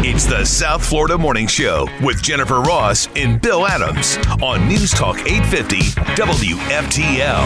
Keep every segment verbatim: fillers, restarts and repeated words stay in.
It's the South Florida Morning Show with Jennifer Ross and Bill Adams on News Talk eight fifty W F T L.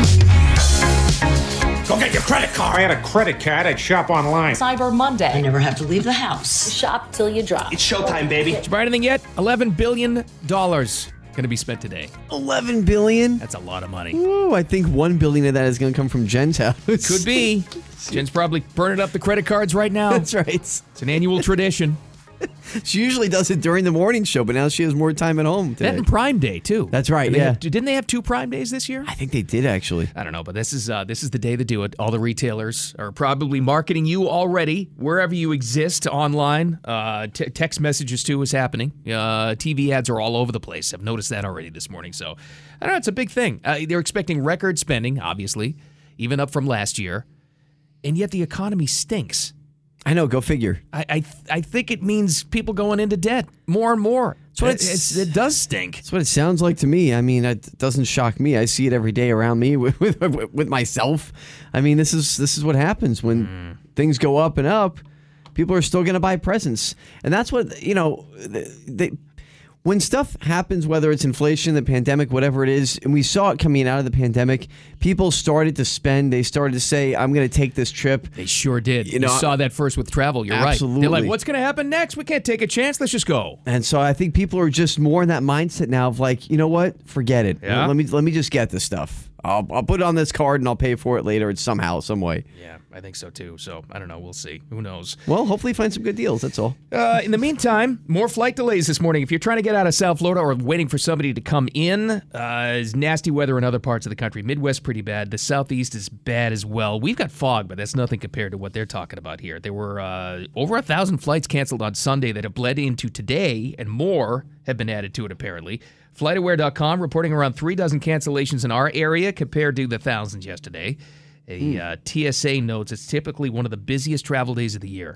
Go get your credit card. I had a credit card. I'd shop online. Cyber Monday. I never have to leave the house. Shop till you drop. It's showtime, baby. Did you buy anything yet? eleven billion dollars going to be spent today. eleven billion dollars? That's a lot of money. Ooh, I think one billion dollars of that is going to come from Jen's house. Could be. Jen's probably burning up the credit cards right now. That's right. It's an annual tradition. She usually does it during the morning show, but now she has more time at home today. That and Prime Day, too. That's right, Did they yeah. have- didn't they have two Prime Days this year? I think they did, actually. I don't know, but this is uh, this is the day to do it. All the retailers are probably marketing you already, wherever you exist online. Uh, t- text messages, too, is happening. Uh, T V ads are all over the place. I've noticed that already this morning. So, I don't know, it's a big thing. Uh, they're expecting record spending, obviously, even up from last year. And yet the economy stinks. I know, go figure. I I, th- I think it means people going into debt more and more. That's what it, it's- it's, it does stink. That's what it sounds like to me. I mean, it doesn't shock me. I see it every day around me with with, with myself. I mean, this is this is what happens when mm. things go up and up. People are still going to buy presents, and that's what you know. They, they, when stuff happens, whether it's inflation, the pandemic, whatever it is, and we saw it coming out of the pandemic, people started to spend. They started to say, "I'm going to take this trip." They sure did. You You, know, saw that first with travel. You're absolutely. right. They're like, "What's going to happen next? We can't take a chance. Let's just go." And so I think people are just more in that mindset now of like, you know what? Forget it. Yeah. Let me let me just get this stuff. I'll I'll put it on this card and I'll pay for it later. It's somehow, some way. Yeah, I think so too. So I don't know. We'll see. Who knows? Well, hopefully find some good deals. That's all. Uh, in the meantime, more flight delays this morning. If you're trying to get out of South Florida or waiting for somebody to come in, uh, it's nasty weather in other parts of the country. Midwest pretty bad. The Southeast is bad as well. We've got fog, but that's nothing compared to what they're talking about here. There were uh, over a thousand flights canceled on Sunday that have bled into today, and more have been added to it apparently. FlightAware dot com reporting around three dozen cancellations in our area compared to the thousands yesterday. A Mm. uh, T S A notes it's typically one of the busiest travel days of the year.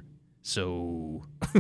So,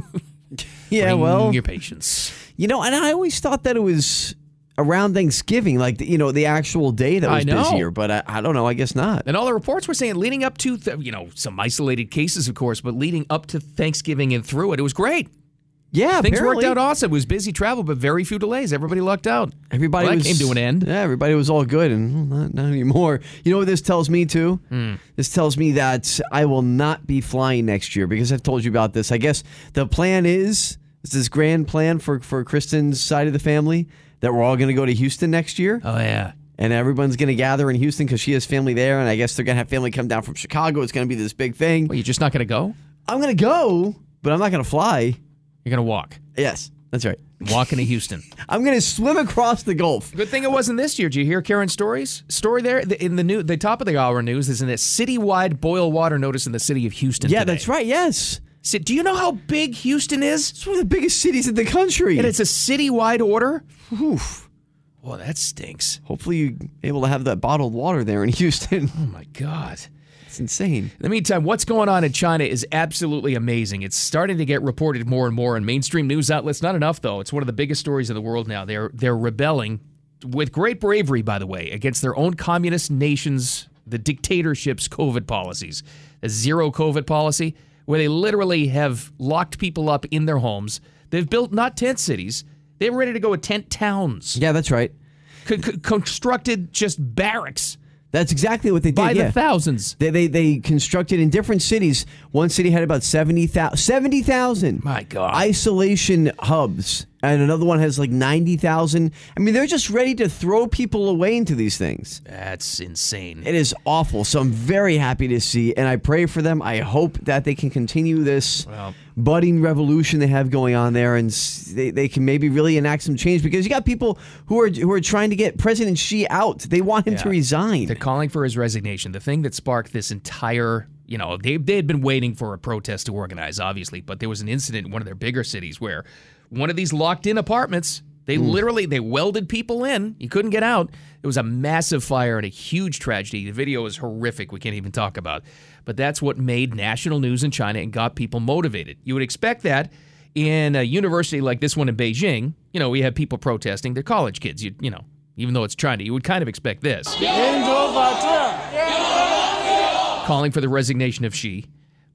Yeah, bring well, your patience. you know, and I always thought that it was around Thanksgiving, like the, you know, the actual day that I was know. busier. But I, I don't know. I guess not. And all the reports were saying leading up to, th- you know, some isolated cases, of course, but leading up to Thanksgiving and through it, it was great. Yeah, Things apparently. worked out awesome. It was busy travel, but very few delays. Everybody lucked out. Everybody Well, that was, came to an end. Yeah, everybody was all good, and well, not, not anymore. You know what this tells me, too? Hmm. This tells me that I will not be flying next year because I've told you about this. I guess the plan is, it's this grand plan for, for Kristen's side of the family, that we're all going to go to Houston next year. Oh, yeah. And everyone's going to gather in Houston because she has family there, and I guess they're going to have family come down from Chicago. It's going to be this big thing. Well, you're just not going to go? I'm going to go, but I'm not going to fly. You're going to walk. Yes, that's right. Walking to Houston. I'm going to swim across the Gulf. Good thing it wasn't this year. Did you hear Karen's stories? Story there in the new, the top of the hour news is in a citywide boil water notice in the city of Houston. Yeah, today. that's right. Yes. So, do you know how big Houston is? It's one of the biggest cities in the country. And it's a citywide order? Oof. Well, that stinks. Hopefully you're able to have that bottled water there in Houston. Oh, my God. It's insane. In the meantime, what's going on in China is absolutely amazing. It's starting to get reported more and more in mainstream news outlets. Not enough, though. It's one of the biggest stories in the world now. They're they're rebelling with great bravery, by the way, against their own communist nations, the dictatorship's COVID policies. The zero COVID policy, where they literally have locked people up in their homes. They've built not tent cities. They're ready to go with tent towns. Yeah, that's right. C- c- constructed just barracks. That's exactly what they did. By yeah. the thousands. They, they they constructed in different cities. One city had about seventy thousand. seventy thousand. My God. Isolation hubs. And another one has like ninety thousand. I mean, they're just ready to throw people away into these things. That's insane. It is awful. So I'm very happy to see, and I pray for them. I hope that they can continue this Well. budding revolution they have going on there, and s- they, they can maybe really enact some change, because you got people who are who are trying to get President Xi out. They want him Yeah. to resign. They're calling for his resignation. The thing that sparked this entire, you know, they, they had been waiting for a protest to organize, obviously, but there was an incident in one of their bigger cities where one of these locked-in apartments, they literally, they welded people in. You couldn't get out. It was a massive fire and a huge tragedy. The video is horrific. We can't even talk about. But that's what made national news in China and got people motivated. You would expect that in a university like this one in Beijing. You know, we have people protesting. They're college kids, you, you know, even though it's China. You would kind of expect this. Calling for the resignation of Xi.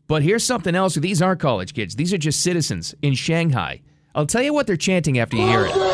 But here's something else. These aren't college kids. These are just citizens in Shanghai. I'll tell you what they're chanting after you hear it. You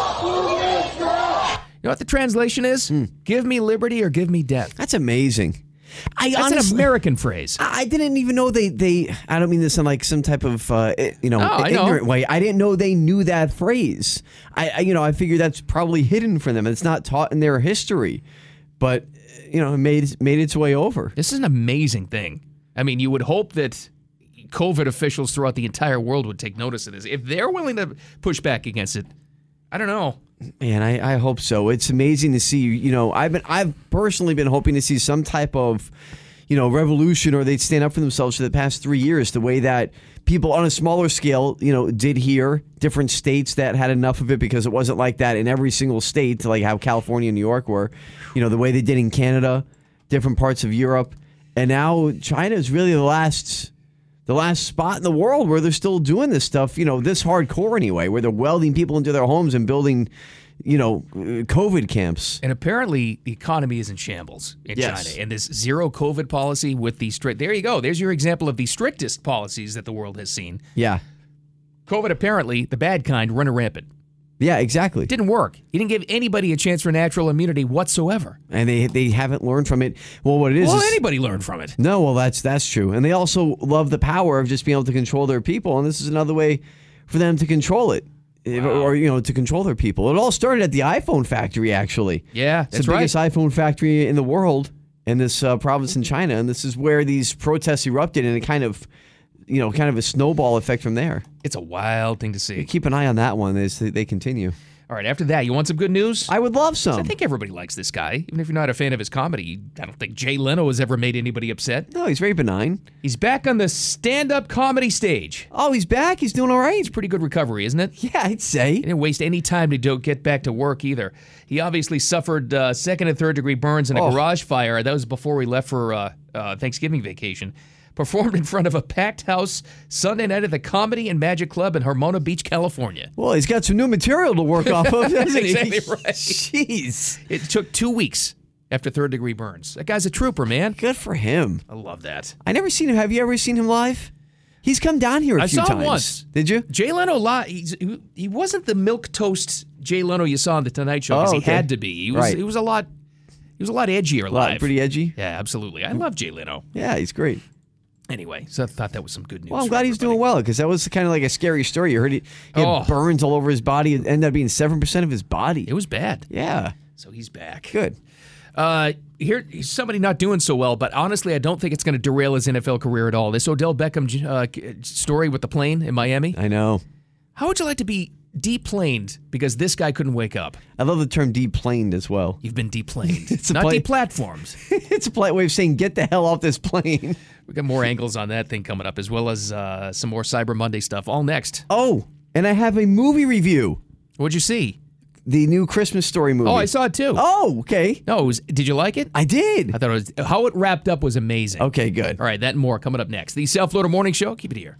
know what the translation is? Hmm. Give me liberty or give me death. That's amazing. I That's honestly, an American phrase. I didn't even know they, they I don't mean this in like some type of, uh, you know, Oh, I ignorant know. way. I didn't know they knew that phrase. I, I, you know, I figured that's probably hidden from them. It's not taught in their history. But, you know, it made, made its way over. This is an amazing thing. I mean, you would hope that COVID officials throughout the entire world would take notice of this. If they're willing to push back against it, I don't know. Man, I, I hope so. It's amazing to see. You know, I've been I've personally been hoping to see some type of, you know, revolution, or they'd stand up for themselves for the past three years. The way that people on a smaller scale, you know, did here. Different states that had enough of it, because it wasn't like that in every single state, like how California and New York were. You know, the way they did in Canada, different parts of Europe, and now China is really the last. The last spot in the world where they're still doing this stuff, you know, this hardcore anyway, where they're welding people into their homes and building, you know, COVID camps. And apparently the economy is in shambles in Yes. China. And this zero COVID policy with the strict, there you go. There's your example of the strictest policies that the world has seen. Yeah. COVID, apparently, the bad kind, running rampant. Yeah, exactly. Didn't work. He didn't give anybody a chance for natural immunity whatsoever. And they they haven't learned from it. Well, what it is Well, is... anybody learned from it. No, well, that's that's true. And they also love the power of just being able to control their people. And this is another way for them to control it. Wow. Or, you know, to control their people. It all started at the iPhone factory, actually. Yeah, it's that's the right. biggest iPhone factory in the world, in this uh, province in China. And this is where these protests erupted, and it kind of, you know, kind of a snowball effect from there. It's a wild thing to see. Keep an eye on that one as they continue. All right, after that, you want some good news? I would love some. I think everybody likes this guy. Even if you're not a fan of his comedy, I don't think Jay Leno has ever made anybody upset. No, he's very benign. He's back on the stand-up comedy stage. Oh, he's back? He's doing all right? It's pretty good recovery, isn't it? Yeah, I'd say. He didn't waste any time to do, get back to work either. He obviously suffered uh, second and third degree burns in a Oh. garage fire. That was before we left for uh, uh, Thanksgiving vacation. Performed in front of a packed house Sunday night at the Comedy and Magic Club in Hermona Beach, California. Well, he's got some new material to work off of, doesn't he? Exactly right. Jeez. It took two weeks after third degree burns. That guy's a trooper, man. Good for him. I love that. I never seen him. Have you ever seen him live? He's come down here a I few saw times. him once. Did you? Jay Leno, li- he's, he, he wasn't the milquetoast Jay Leno you saw on the Tonight Show, because Oh, he okay. had to be. He was, Right. he was a lot. He was a lot edgier A lot, live. pretty edgy. Yeah, absolutely. I love Jay Leno. Yeah, he's great. Anyway, so I thought that was some good news. Well, I'm for glad he's everybody. doing well, because that was kind of like a scary story. You heard he, he had Oh. burns all over his body. It ended up being seven percent of his body. It was bad. Yeah. So he's back. Good. Uh, here, he's somebody not doing so well, but honestly, I don't think it's going to derail his N F L career at all. This Odell Beckham uh, story with the plane in Miami. I know. How would you like to be deplaned because this guy couldn't wake up? I love the term deplaned as well. You've been deplaned. It's a not plane- deplatformed. It's a polite way of saying get the hell off this plane. We got more angles on that thing coming up, as well as uh, some more Cyber Monday stuff. All next. Oh, and I have a movie review. What'd you see? The new Christmas Story movie. Oh, I saw it too. Oh, okay. No, it was, did you like it? I did. I thought it was, how it wrapped up was amazing. Okay, good. All right, that and more coming up next. The South Florida Morning Show. Keep it here.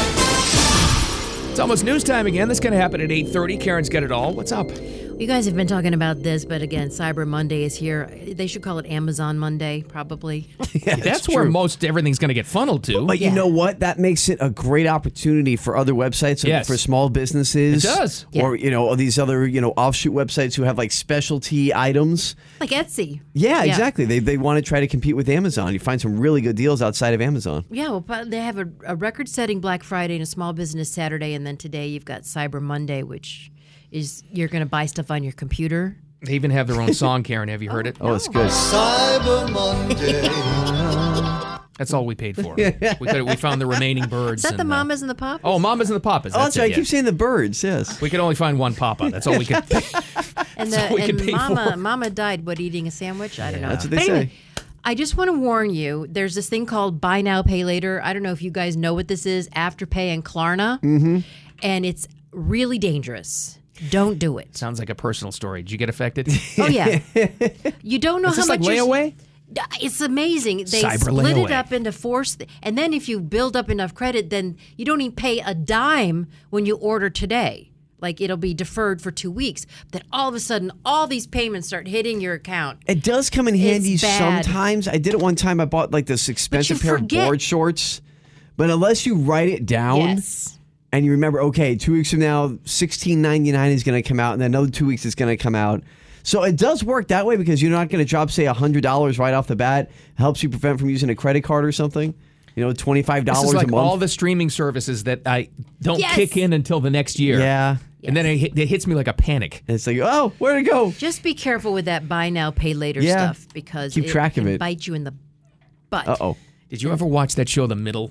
It's almost news time again. This is going to happen at eight thirty. Karen's got it all. What's up? You guys have been talking about this, but again, Cyber Monday is here. They should call it Amazon Monday, probably. Yeah, That's where true. most everything's going to get funneled to. But you Yeah. know what? That makes it a great opportunity for other websites, and Yes. for small businesses. It does. Yeah. Or, you know, these other, you know, offshoot websites who have like specialty items. Like Etsy. Yeah, exactly. They they want to try to compete with Amazon. You find some really good deals outside of Amazon. Yeah, well, but they have a, a record-setting Black Friday and a Small Business Saturday, and then today you've got Cyber Monday, which is you're going to buy stuff on your computer. They even have their own song, Karen. Have you heard it? Oh, it's good. Cyber Monday. That's all we paid for. we, could, we found the remaining birds. Is that the and, uh, Mamas and the Papas? Oh, Mamas and the Papas. Oh, That's, that's it, right. I yeah. keep saying the birds. Yes. We could only find one Papa. That's all we could. and all we the, could and pay Mama, for. Mama died, what, eating a sandwich? I don't know. That's what they But anyway, say. I just want to warn you, there's this thing called Buy Now, Pay Later. I don't know if you guys know what this is, Afterpay and Klarna. Mm-hmm. And it's really dangerous. Don't do it. Sounds like a personal story. Did you get affected? Oh, yeah. You don't know Is how this like much you're- layaway? It's amazing. They Cyber split it layaway. up into four, st- and then if you build up enough credit, then you don't even pay a dime when you order today. Like it'll be deferred for two weeks. Then all of a sudden, all these payments start hitting your account. It does come in handy It's bad. sometimes. I did it one time. I bought like this expensive pair forget. of board shorts But unless you write it down Yes. and you remember, okay, two weeks from now, sixteen ninety-nine is going to come out, and then another two weeks is going to come out. So it does work that way because you're not going to drop, say, one hundred dollars right off the bat. It helps you prevent from using a credit card or something. You know, twenty-five dollars This is like a month. all the streaming services that I don't Yes. kick in until the next year. Yeah. And then it, hit- it hits me like a panic. And it's like, oh, where'd it go? Just be careful with that buy now, pay later Yeah. stuff because Keep it track of can it. bite you in the butt. Uh-oh. Did you ever watch that show, The Middle,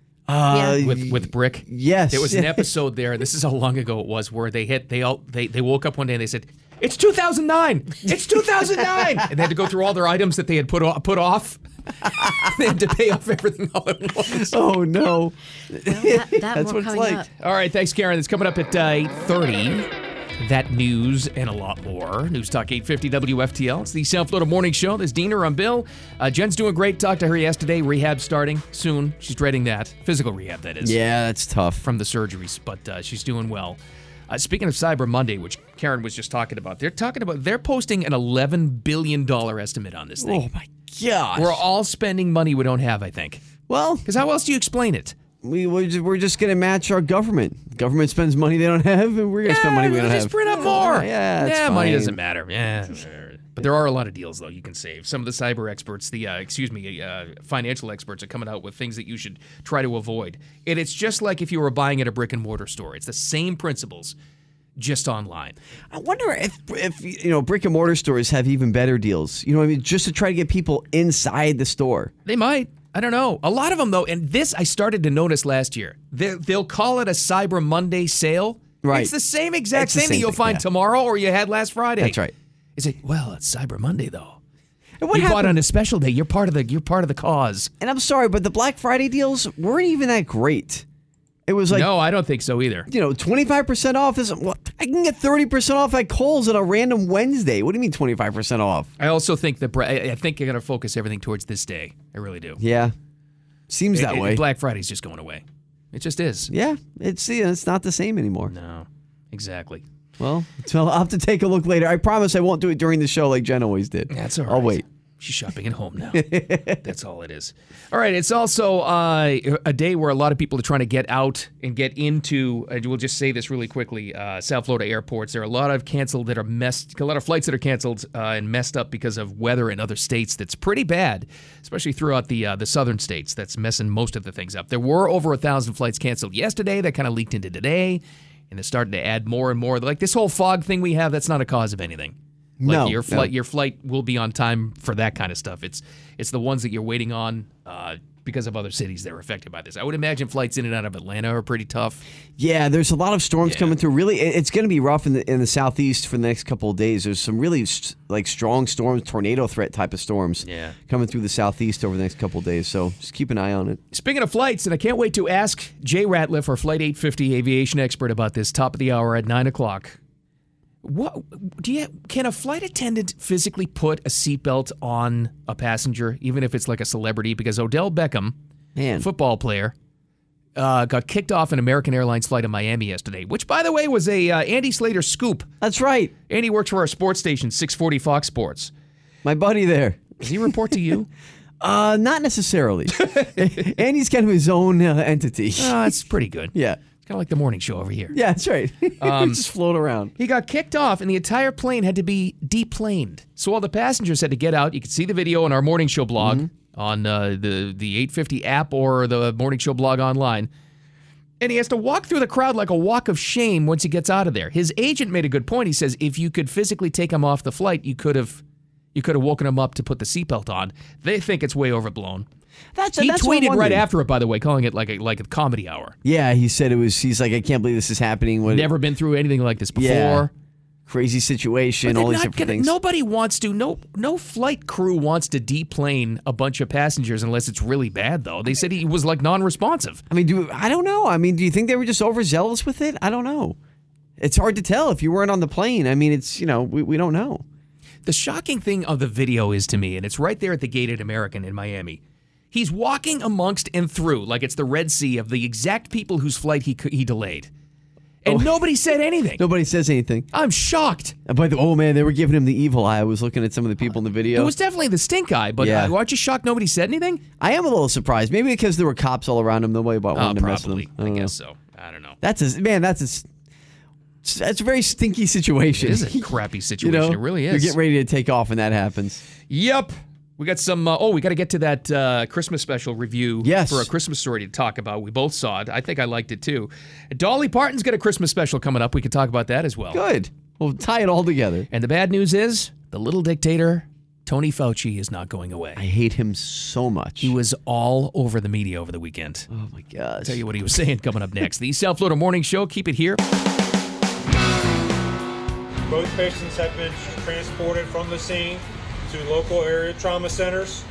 Uh, Yeah. with with Brick? Yes. There was an episode there. This is how long ago it was, where they hit. They all they, they woke up one day and they said, "It's two thousand nine. It's two thousand nine," and they had to go through all their items that they had put off, put off. They had to pay off everything all at once. Oh, no. Well, that, that That's more what it's coming like. up. All right, thanks, Karen. It's coming up at uh, eight thirty. That news and a lot more. News Talk eight fifty W F T L. It's the South Florida Morning Show. There's Diener, I'm Bill. Uh, Jen's doing great. Talked to her yesterday. Rehab starting soon. She's dreading that. Physical rehab, that is. Yeah, that's tough. From the surgeries, but uh, she's doing well. Uh, speaking of Cyber Monday, which Karen was just talking about, they're talking about, they're posting an eleven billion dollars estimate on this thing. Oh, my gosh. We're all spending money we don't have, I think. Well, Because how else do you explain it? we, we're just, we're just going to match our government. Government spends money they don't have, and we're going to spend money we don't just have. print up more. Yeah, it's yeah, money fine. doesn't matter. Yeah, but there are a lot of deals though you can save. Some of the cyber experts, the uh, excuse me, uh, financial experts are coming out with things that you should try to avoid. And it's just like if you were buying at a brick and mortar store. It's the same principles, just online. I wonder if, if you know, brick and mortar stores have even better deals. You know what I mean? Just to try to get people inside the store. They might. I don't know. A lot of them, though, and this I started to notice last year. They, they'll call it a Cyber Monday sale. Right. It's the same exact It's the thing that same you'll thing, find yeah. tomorrow or you had last Friday. That's right. It's like, well, it's Cyber Monday, though. And what you bought happened? on a special day. You're part of the. You're part of the cause. And I'm sorry, but the Black Friday deals weren't even that great. It was like, no, I don't think so either. you know, twenty-five percent off is, well, I can get thirty percent off at Kohl's on a random Wednesday. What do you mean twenty-five percent off? I also think that Bra- I I think you're going to focus everything towards this day. I really do. Yeah. Seems that It- it- way. Black Friday's just going away. It just is. Yeah, it's yeah, it's not the same anymore. No, exactly. Well, so I'll have to take a look later. I promise I won't do it during the show like Jen always did. That's all right. I'll wait. She's shopping at home now. That's all it is. All right. It's also uh, a day where a lot of people are trying to get out and get into, and we'll just say this really quickly, uh, South Florida airports. There are a lot of canceled that are messed, a lot of flights that are canceled uh, and messed up because of weather in other states that's pretty bad, especially throughout the uh, the southern states. That's messing most of the things up. There were over a thousand flights canceled yesterday. That kind of leaked into today, and they're starting to add more and more. Like this whole fog thing we have, that's not a cause of anything. Like No, your flight, no. your flight will be on time for that kind of stuff. It's it's the ones that you're waiting on uh, because of other cities that are affected by this. I would imagine flights in and out of Atlanta are pretty tough. Yeah, there's a lot of storms Yeah. coming through. Really, it- it's going to be rough in the in the southeast for the next couple of days. There's some really st- like strong storms, tornado threat type of storms Yeah. coming through the southeast over the next couple of days. So just keep an eye on it. Speaking of flights, and I can't wait to ask Jay Ratliff, our Flight eight fifty aviation expert, about this top of the hour at nine o'clock. What do you can a flight attendant physically put a seatbelt on a passenger, even if it's like a celebrity? Because Odell Beckham, Man, football player, uh, got kicked off an American Airlines flight in Miami yesterday, which, by the way, was a uh, Andy Slater scoop. that's right. Andy works for our sports station, six forty Fox Sports. My buddy there. Does he report to you? Uh, not necessarily. Andy's kind of his own uh, entity. Oh, that's pretty good. Yeah. It's kind of like the morning show over here. Yeah, that's right. Um, just float around. He got kicked off, and the entire plane had to be deplaned. So all the passengers had to get out. You can see the video on our morning show blog Mm-hmm. on uh, the the eight fifty app or the morning show blog online. And he has to walk through the crowd like a walk of shame once he gets out of there. His agent made a good point. He says if you could physically take him off the flight, you could have you could have woken him up to put the seatbelt on. They think it's way overblown. That's He that's what I'm tweeted right wondering. after it, by the way, calling it like a like a comedy hour. Yeah, he said it was. He's like, I can't believe this is happening. What Never been through anything like this before. Yeah. Crazy situation. They're All these not different gonna- things. Nobody wants to. No, no flight crew wants to deplane a bunch of passengers unless it's really bad. Though they said he was like non-responsive. I mean, do I don't know. I mean, do you think they were just overzealous with it? I don't know. It's hard to tell if you weren't on the plane. I mean, it's you know we we don't know. The shocking thing of the video is to me, and it's right there at the gate at American in Miami. He's walking amongst and through like it's the Red Sea of the exact people whose flight he he delayed. And Oh. nobody said anything. Nobody says anything. I'm shocked. And by the oh man, they were giving him the evil eye. I was looking at some of the people in the video. It was definitely the stink eye, but Yeah. uh, aren't you shocked nobody said anything? I am a little surprised. Maybe because there were cops all around him. Nobody wanted Oh, to mess with probably. him. I don't know. guess so. I don't know. That's a man. That's a. s- That's a very stinky situation. It is a crappy You situation. know, It really is. You're getting ready to take off when that happens. Yep. We got some, uh, oh, we got to get to that uh, Christmas special review Yes. for A Christmas Story to talk about. We both saw it. I think I liked it too. Dolly Parton's got a Christmas special coming up. We could talk about that as well. Good. We'll tie it all together. And the bad news is the little dictator, Tony Fauci, is not going away. I hate him so much. He was all over the media over the weekend. Oh my gosh. Tell you what he was saying coming up next. The South Florida Morning Show. Keep it here. Both patients have been transported from the scene to local area trauma centers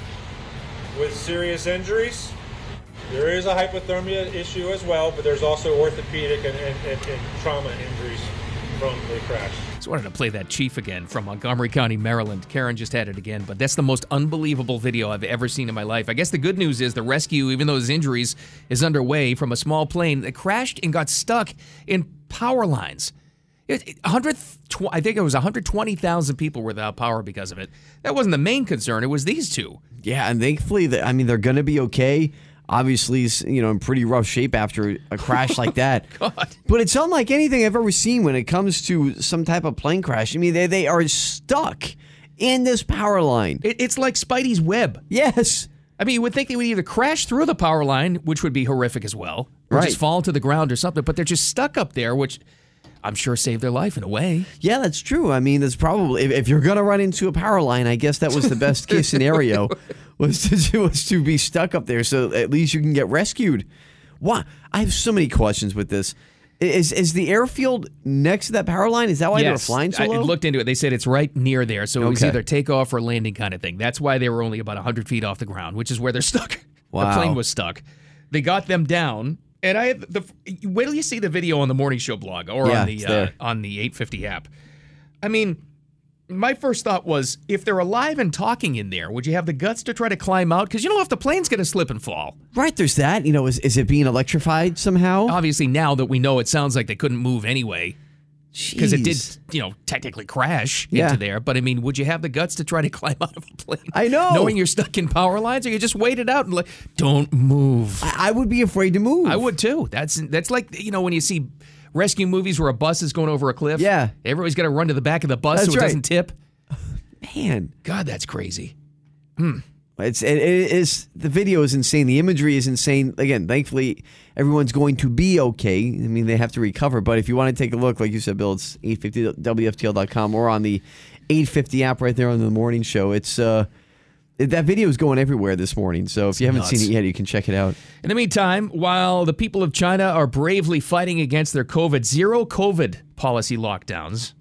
with serious injuries. There is a hypothermia issue as well, but there's also orthopedic and, and, and, and trauma injuries from the crash. Just wanted to play that chief again from Montgomery County, Maryland. Karen just had it again, but that's the most unbelievable video I've ever seen in my life. I guess the good news is the rescue, even though his injuries, is underway from a small plane that crashed and got stuck in power lines. It, it, one hundred, I think it was one hundred twenty thousand people were without power because of it. That wasn't the main concern. It was these two. Yeah, and thankfully, that I mean, they're going to be okay. Obviously, he's, you know, in pretty rough shape after a crash like that. God. But it's unlike anything I've ever seen when it comes to some type of plane crash. I mean, they, they are stuck in this power line. It, it's like Spidey's web. Yes. I mean, you would think they would either crash through the power line, which would be horrific as well, or Right. just fall to the ground or something, but they're just stuck up there, which I'm sure saved their life in a way. Yeah, that's true. I mean, that's probably, if, if you're going to run into a power line, I guess that was the best case scenario, was to, was to be stuck up there so at least you can get rescued. Why? I have so many questions with this. Is is the airfield next to that power line? Is that why they were flying so I low? looked into it. They said it's right near there, so it was Okay. either takeoff or landing kind of thing. That's why they were only about one hundred feet off the ground, which is where they're stuck. Wow. The plane was stuck. They got them down, and I had the wait till you see the video on the Morning Show blog or Yeah, on the it's uh, there. on the eight fifty app. I mean, my first thought was, if they're alive and talking in there, would you have the guts to try to climb out? Because you don't know if the plane's going to slip and fall. Right, there's that. You know, is, is it being electrified somehow? Obviously, now that we know, it sounds like they couldn't move anyway. Because it did, Jeez. you know, technically crash Yeah. into there. But I mean, would you have the guts to try to climb out of a plane? I know. Knowing you're stuck in power lines, or you just wait it out and like, don't move. I, I would be afraid to move. I would too. That's that's like, you know, when you see rescue movies where a bus is going over a cliff. Yeah. Everybody's got to run to the back of the bus That's so it right. doesn't tip. Man, God, that's crazy. it's it, it is the video is insane. The imagery is insane. Again, thankfully, everyone's going to be okay. I mean, they have to recover. But if you want to take a look, like you said, Bill, it's eight fifty W F T L dot com or on the eight fifty app right there on the morning show. It's uh, it, that video is going everywhere this morning. So if you haven't nuts. seen it yet, you can check it out. In the meantime, while the people of China are bravely fighting against their COVID, zero COVID policy lockdowns,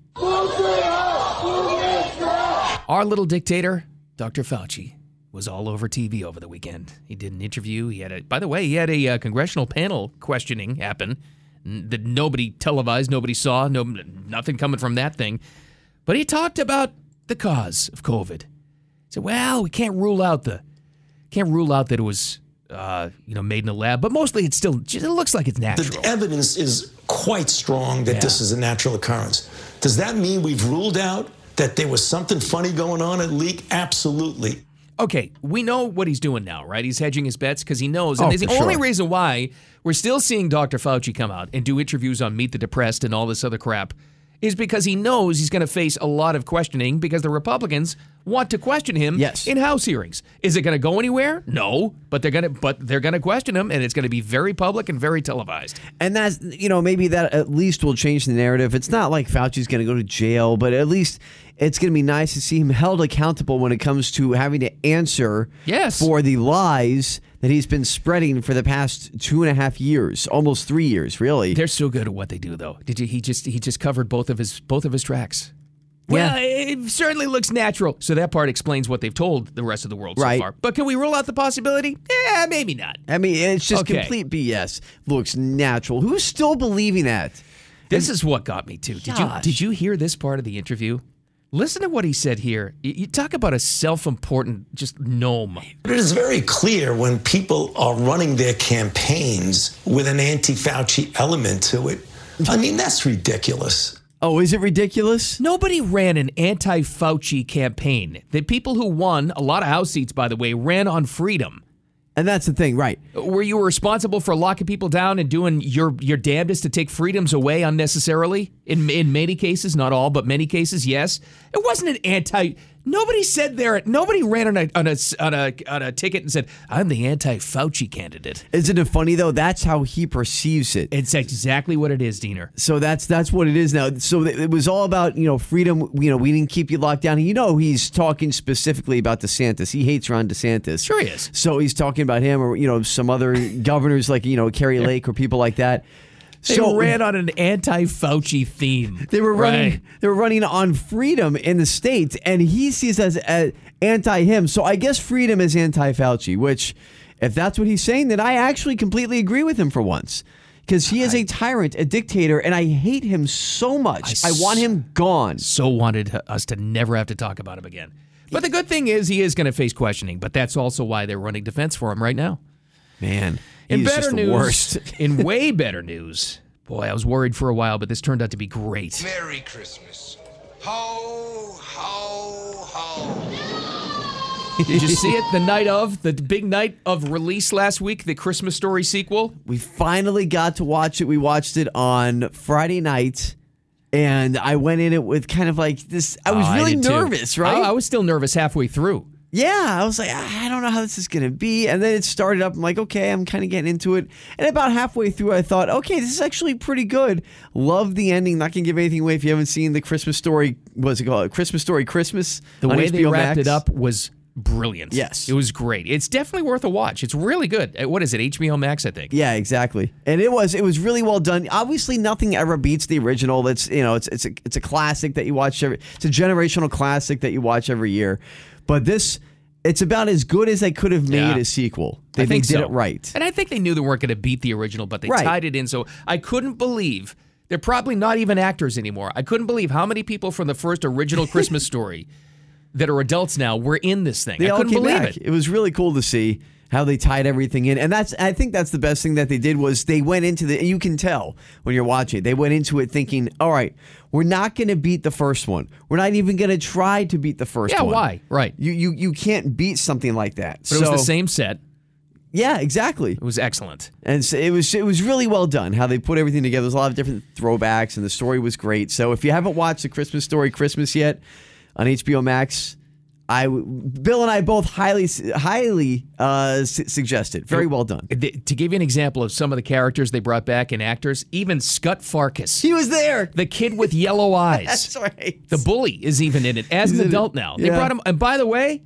our little dictator, Doctor Fauci, was all over T V over the weekend. He did an interview. He had a, by the way, he had a uh, congressional panel questioning happen n- that nobody televised, nobody saw, no, nothing coming from that thing. But he talked about the cause of COVID. He said, well, we can't rule out the, can't rule out that it was, uh, you know, made in a lab, but mostly it's still, it looks like it's natural. The evidence is quite strong that Yeah. this is a natural occurrence. Does that mean we've ruled out that there was something funny going on at Leak? Absolutely. Okay, we know what he's doing now, right? He's hedging his bets because he knows. And Oh, the for only sure. reason why we're still seeing Doctor Fauci come out and do interviews on Meet the Depressed and all this other crap is because he knows he's going to face a lot of questioning because the Republicans want to question him Yes. in House hearings. Is it going to go anywhere? No, but they're going to but they're going to question him, and it's going to be very public and very televised. And that's, you know, maybe that at least will change the narrative. It's not like Fauci's going to go to jail, but at least it's going to be nice to see him held accountable when it comes to having to answer Yes. for the lies that he's been spreading for the past two and a half years, almost three years, really. They're so good at what they do, though. Did you? He just he just covered both of his both of his tracks. Well, it certainly looks natural. So that part explains what they've told the rest of the world so Right. far. But can we rule out the possibility? Yeah, maybe not. I mean, it's just Okay. complete B S. Looks natural. Who's still believing that? This is what got me too. Did Gosh. you did you hear this part of the interview? Listen to what he said here. You you talk about a self-important just gnome. But it is very clear when people are running their campaigns with an anti-Fauci element to it, I mean, that's ridiculous. Oh, is it ridiculous? Nobody ran an anti-Fauci campaign. The people who won, a lot of House seats, by the way, ran on freedom. And that's the thing, right? Were you responsible for locking people down and doing your your damnedest to take freedoms away unnecessarily? In in many cases, not all, but many cases, yes. It wasn't an anti. Nobody said there. Nobody ran on a on a on a on a ticket and said, "I'm the anti-Fauci candidate." Isn't it funny though? That's how he perceives it. It's exactly what it is, Diener. So that's that's what it is now. So it was all about, you know, freedom. You know, we didn't keep you locked down. And you know, he's talking specifically about DeSantis. He hates Ron DeSantis. Sure he is. So he's talking about him, or you know, some other governors like you know Kerry Lake or people like that. They so, ran on an anti-Fauci theme. They were running. Right. They were running on freedom in the states, and he sees as, as anti him. So I guess freedom is anti-Fauci. Which, if that's what he's saying, then I actually completely agree with him for once, because he is a tyrant, a dictator, and I hate him so much. I, I want him gone. So wanted us to never have to talk about him again. But the good thing is he is going to face questioning. But that's also why they're running defense for him right now. Man. In He's better just the news, worst. in way better news, boy, I was worried for a while, but this turned out to be great. Merry Christmas. Ho, ho, ho. Did you see it the night of, the big night of release last week, the Christmas Story sequel? We finally got to watch it. We watched it on Friday night, and I went in it with kind of like this. I was Oh, really did too. nervous, right? I, I was still nervous halfway through. Yeah, I was like, I don't know how this is going to be. And then it started up. I'm like, okay, I'm kind of getting into it. And about halfway through, I thought, okay, this is actually pretty good. Love the ending. Not going to give anything away if you haven't seen the Christmas Story. What's it called? Christmas Story Christmas. The on way H B they O wrapped Max. it up was brilliant. Yes. It was great. It's definitely worth a watch. It's really good. Uh, What is it? H B O Max, I think. Yeah, exactly. And it was it was really well done. Obviously, nothing ever beats the original. That's you know, it's it's a it's a classic that you watch every. It's a generational classic that you watch every year. But this. It's about as good as they could have made Yeah. a sequel. They, I think they did so. it right. And I think they knew they weren't going to beat the original, but they Right. tied it in. So I couldn't believe they're probably not even actors anymore. I couldn't believe how many people from the first original Christmas Story that are adults now were in this thing. They I all couldn't came believe back. it. It was really cool to see how they tied everything in. And that's I think that's the best thing that they did was they went into the, and you can tell when you're watching it, they went into it thinking, all right, we're not going to beat the first one. We're not even going to try to beat the first Yeah, one. why? Right. You you you can't beat something like that. But so, it was the same set. Yeah, exactly. It was excellent. And so it was it was really well done how they put everything together. There's a lot of different throwbacks, and the story was great. So if you haven't watched the Christmas Story Christmas yet on H B O Max, I Bill and I both highly highly uh, su- suggested. Very well done. Th- To give you an example of some of the characters they brought back and actors, even Scott Farkas, He was there. the kid with yellow eyes. That's right. The bully is even in it as He's an in it. adult now. They Yeah. brought him, and by the way,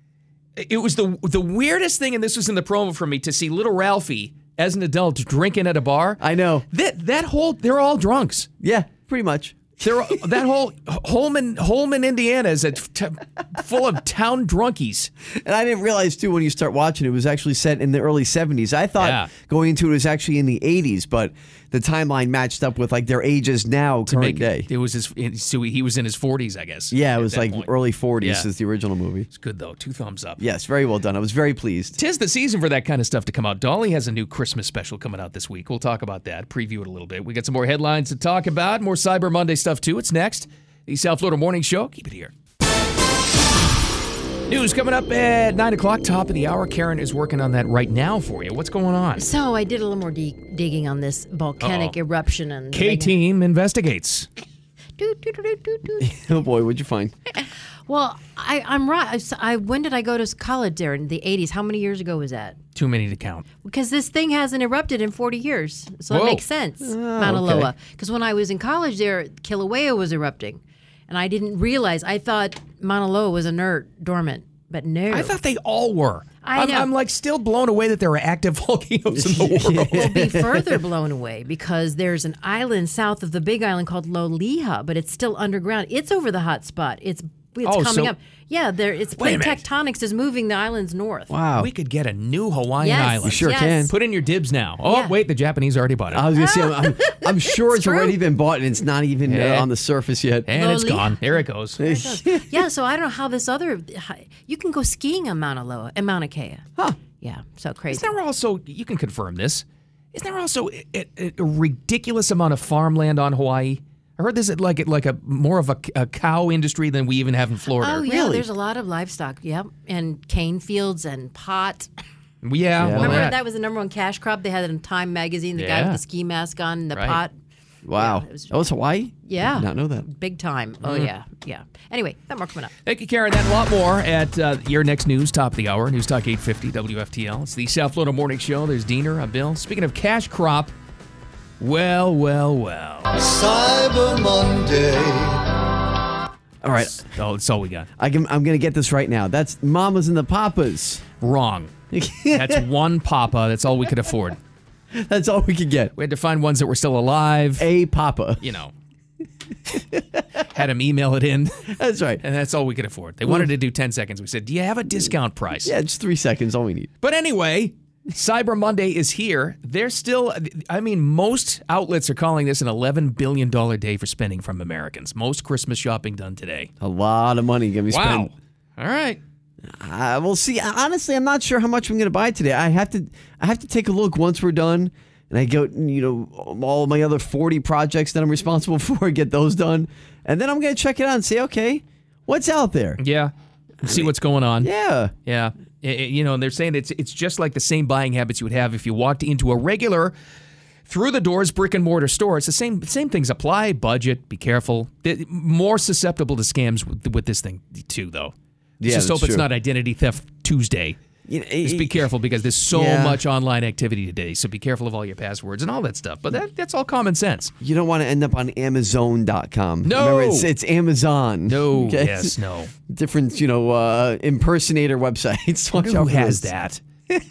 it was the the weirdest thing, and this was in the promo for me, to see little Ralphie as an adult drinking at a bar. I know. That that whole they're all drunks. Yeah, pretty much. They're, that whole Holman, Holman, Indiana is a t- full of town drunkies. And I didn't realize, too, when you start watching, it was actually set in the early seventies. I thought Yeah. going into it was actually in the eighties, but the timeline matched up with, like, their ages now, current Make- day. It was his. So he was in his forties, I guess. Yeah, it at was that like point. early forties Yeah. is the original movie. It's good though. Two thumbs up. Yes, very well done. I was very pleased. Tis the season for that kind of stuff to come out. Dolly has a new Christmas special coming out this week. We'll talk about that, preview it a little bit. We got some more headlines to talk about, more Cyber Monday stuff too. It's next. The South Florida Morning Show. Keep it here. News coming up at nine o'clock, top of the hour. Karen is working on that right now for you. What's going on? So I did a little more de- digging on this volcanic Uh-oh. eruption and K-Team investigates. Doo, doo, doo, doo, doo, doo. Oh, boy, what'd you find? Well, I, I'm right. I, s- I- when did I go to college there in the eighties? How many years ago was that? Too many to count. Because this thing hasn't erupted in forty years. So Whoa. it makes sense, Mauna okay. Loa. Because when I was in college there, Kilauea was erupting. And I didn't realize. I thought Mauna Loa was inert, dormant. But no. I thought they all were. I I'm, know. I'm like still blown away that there are active volcanoes in the world. We'll be further blown away because there's an island south of the Big Island called Loliha, but it's still underground. It's over the hot spot. It's it's Oh, coming so- up. Yeah, there. It's Wait a plate minute. tectonics is moving the islands north. Wow. We could get a new Hawaiian Yes. island. You sure yes. can. Put in your dibs now. Oh, Yeah. wait, the Japanese already bought it. I was going to say, I'm, I'm, I'm sure it's, It's true. already been bought and it's not even uh, Yeah. on the surface yet. and it's Loli- gone. There it goes. Yeah, so I don't know how this other. You can go skiing on Mauna Loa and Mauna Kea. Huh. Yeah, so crazy. Isn't there also, you can confirm this, Isn't there also a, a, a ridiculous amount of farmland on Hawaii? I heard this at like like a more of a, a cow industry than we even have in Florida. Oh, yeah, Really? there's a lot of livestock, yep. And cane fields and pot. Yeah, yeah. Well, Remember that, that was the number one cash crop? They had it in Time magazine, the guy Yeah. with the ski mask on and the Right. pot. Wow. Yeah, it was- that was Hawaii? Yeah. Did not know that. Big time. Oh, yeah, yeah. Anyway, that more coming up. Thank you, Karen. That and a lot more at uh, your next news, top of the hour. News Talk eight fifty W F T L. It's the South Florida Morning Show. There's Diener, I'm Bill. Speaking of cash crop, well, well, well. Cyber Monday. All right. Oh, that's all we got. I can, I'm going to get this right now. That's Mamas and the Papas. Wrong. That's one papa. That's all we could afford. That's all we could get. We had to find ones that were still alive. A Papa. You know. Had him email it in. That's right. And that's all we could afford. They wanted to do ten seconds. We said, do you have a discount price? Yeah, just three seconds, all we need. But anyway, Cyber Monday is here. There's still, I mean, most outlets are calling this an eleven billion dollars day for spending from Americans. Most Christmas shopping done today. A lot of money going to be Wow. spent. All right. Uh, we'll see. Honestly, I'm not sure how much I'm going to buy today. I have to. I have to take a look once we're done, and I go, you know, all my other forty projects that I'm responsible for, get those done, and then I'm going to check it out and say, okay, what's out there? Yeah. See what's going on. Yeah. Yeah. I- I- you know, and they're saying it's it's just like the same buying habits you would have if you walked into a regular through the doors brick and mortar store. It's the same same things apply. Budget. Be careful. Th- More susceptible to scams with, with this thing too, though. Yeah, Just that's hope it's true. not Identity Theft Tuesday. You know, Just be careful because there's so Yeah. much online activity today. So be careful of all your passwords and all that stuff. But that that's all common sense. You don't want to end up on Amazon dot com. No. Remember, it's, it's Amazon. No. Okay? Yes. No. Different, you know, uh, impersonator websites. Watch Who out for has this. that?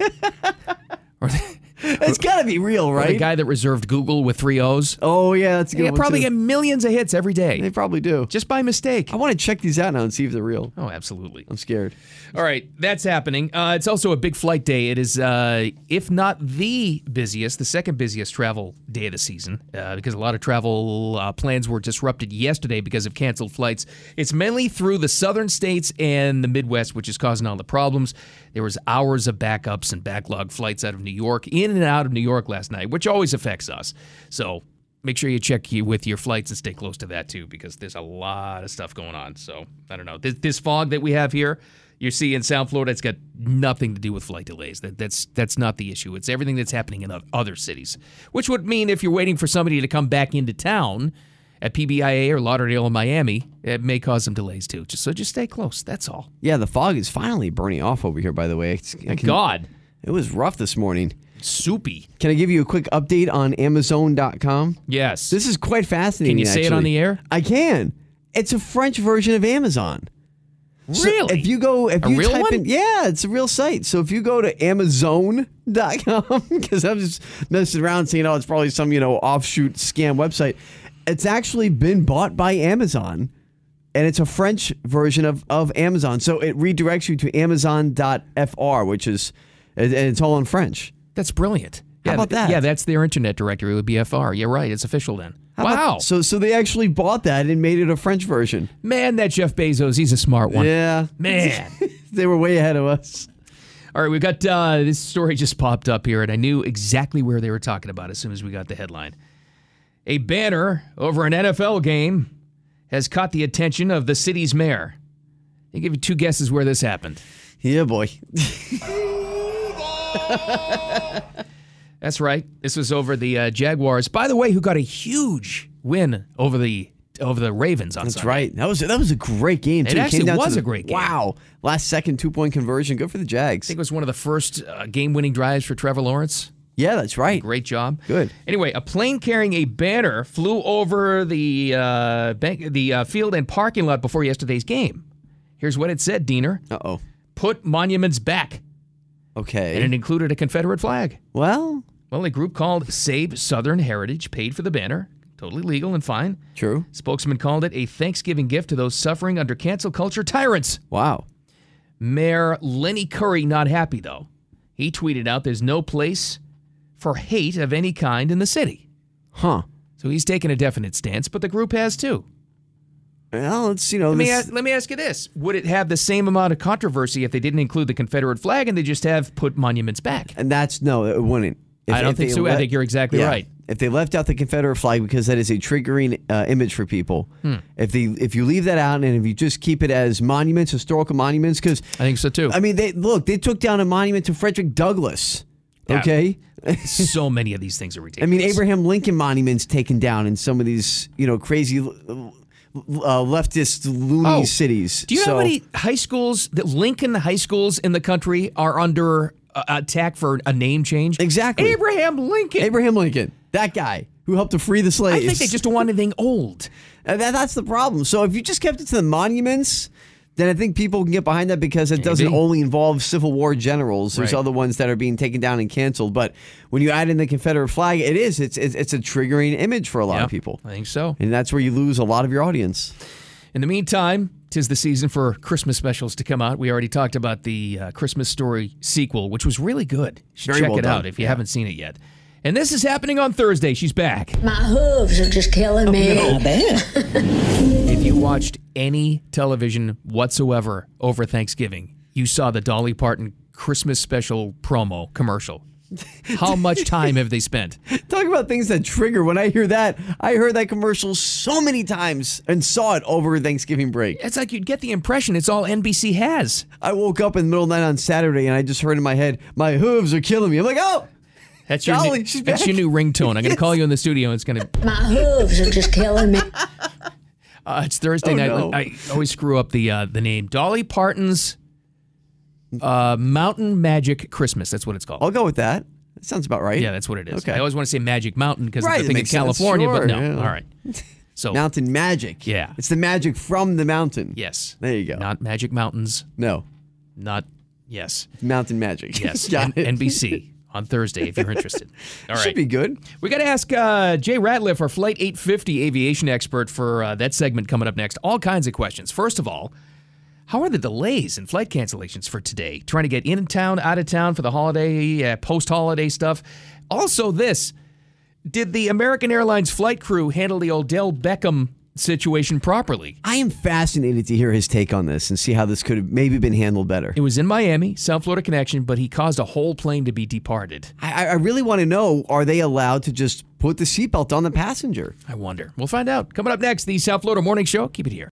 Or It's got to be real, or right? the guy that reserved Google with three O's. Oh, yeah, that's a good They one, probably too. get millions of hits every day. They probably do. Just by mistake. I want to check these out now and see if they're real. Oh, absolutely. I'm scared. All right, that's happening. Uh, it's also a big flight day. It is, uh, if not the busiest, the second busiest travel day of the season, uh, because a lot of travel uh, plans were disrupted yesterday because of canceled flights. It's mainly through the southern states and the Midwest, which is causing all the problems. There was hours of backups and backlog flights out of New York, in and out of New York last night, which always affects us. So make sure you check you with your flights and stay close to that too, because there's a lot of stuff going on. So I don't know. This, this fog that we have here, you see in South Florida, it's got nothing to do with flight delays. That, that's that's not the issue. It's everything that's happening in other cities, which would mean if you're waiting for somebody to come back into town at P B I A or Lauderdale or Miami, it may cause some delays too. Just so just stay close. That's all. Yeah, the fog is finally burning off over here, by the way. It's, I Thank can- God. It was rough this morning. Soupy. Can I give you a quick update on Amazon dot com? Yes. This is quite fascinating. Can you say it on actually. the air? I can. It's a French version of Amazon. So Really? if you go, if A you real type one? in, yeah, it's a real site. So if you go to Amazon dot com, because I'm just messing around saying, oh, it's probably some, you know, offshoot scam website. It's actually been bought by Amazon, and it's a French version of, of Amazon. So it redirects you to Amazon dot F R, which is, and it's all in French. That's brilliant. How Yeah, about th- that? Yeah, that's their internet directory with B F R. You're right. It's official then. How wow. about- so so they actually bought that and made it a French version. Man, that Jeff Bezos, he's a smart one. Yeah. Man. They were way ahead of us. All right, we got uh, this story just popped up here, and I knew exactly where they were talking about as soon as we got the headline. A banner over an N F L game has caught the attention of the city's mayor. I'll give you two guesses where this happened. Yeah, boy. That's right. This was over the uh, Jaguars, by the way, who got a huge win over the over the Ravens on That's Sunday. right. That was that was a great game, It too. actually Came down was to the- a great game. Wow. Last second two-point conversion. Good for the I Jags. think it was one of the first uh, game-winning drives for Trevor Lawrence. Yeah, that's right. Great job. Good. Anyway, a plane carrying a banner flew over the uh, bank, the uh, field and parking lot before yesterday's game. Here's what it said, Diener. Uh-oh. Put monuments back. Okay. And it included a Confederate flag. Well, Well, a group called Save Southern Heritage paid for the banner. Totally legal and fine. true. Spokesman called it a Thanksgiving gift to those suffering under cancel culture tyrants. Wow. Mayor Lenny Curry not happy, though. He tweeted out there's no place for hate of any kind in the city. Huh. So he's taken a definite stance, but the group has too. Well, it's, you know, Let me, this- ask, let me ask you this. Would it have the same amount of controversy if they didn't include the Confederate flag and they just have put monuments back? and that's, no, it wouldn't. If, I don't if think they so. I let- think you're exactly yeah, right. If they left out the Confederate flag because that is a triggering uh, image for people. Hmm. If they if you leave that out and if you just keep it as monuments, historical monuments, because I think so too. I mean, they look, they took down a monument to Frederick Douglass. Yeah. Okay. So many of these things are I ridiculous. mean, Abraham Lincoln monuments taken down in some of these, you know, crazy uh, leftist loony Oh, cities. Do you know So- how many high schools, that Lincoln high schools in the country are under uh, attack for a name change? Exactly. Abraham Lincoln. Abraham Lincoln, that guy who helped to free the slaves. I think they just don't want anything old. And that, that's the problem. So if you just kept it to the monuments, then I think people can get behind that because it doesn't Maybe. only involve Civil War generals. There's Right. other ones that are being taken down and canceled. But when you add in the Confederate flag, it is. It's it's, it's a triggering image for a lot Yeah, of people. I think so. And that's where you lose a lot of your audience. In the meantime, 'tis the season for Christmas specials to come out. We already talked about the uh, Christmas Story sequel, which was really good. You should Very check well it done. out if you Yeah. haven't seen it yet. And this is happening on Thursday. She's back. My hooves are just killing me. I bet. If you watched any television whatsoever over Thanksgiving, you saw the Dolly Parton Christmas special promo commercial. How much time have they spent? Talk about things that trigger. When I hear that, I heard that commercial so many times and saw it over Thanksgiving break. It's like you'd get the impression it's all N B C has. I woke up in the middle of the night on Saturday and I just heard in my head, my hooves are killing me. I'm like, oh, That's your, Dolly, new, she's that's back. your new ringtone. I'm going to Yes. call you in the studio and it's going to... My hooves are just killing me. Uh, it's Thursday Oh, night. no. I always screw up the uh, the name. Dolly Parton's uh, Mountain Magic Christmas. That's what it's called. I'll go with that. That sounds about right. Yeah, that's what it is. Okay. I always want to say Magic Mountain because Right, it's it a thing in makes sense. California, Sure, but no. yeah. All right. So Mountain magic. Yeah. It's the magic from the mountain. yes, There you go. not Magic Mountains. No. Not yes, Mountain magic. yes. Got N- it. N B C on Thursday if you're interested. All right. Should be good. We got to ask uh, Jay Ratliff, our Flight eight fifty aviation expert, for uh, that segment coming up next. All kinds of questions. First of all, how are the delays and flight cancellations for today? Trying to get in town, out of town for the holiday, uh, post-holiday stuff. Also this, did the American Airlines flight crew handle the Odell Beckham situation properly? I am fascinated to hear his take on this and see how this could have maybe been handled better. It was in Miami, South Florida connection, but he caused a whole plane to be departed. I, I really want to know, are they allowed to just put the seatbelt on the passenger? I wonder. We'll find out. Coming up next, the South Florida Morning Show. Keep it here.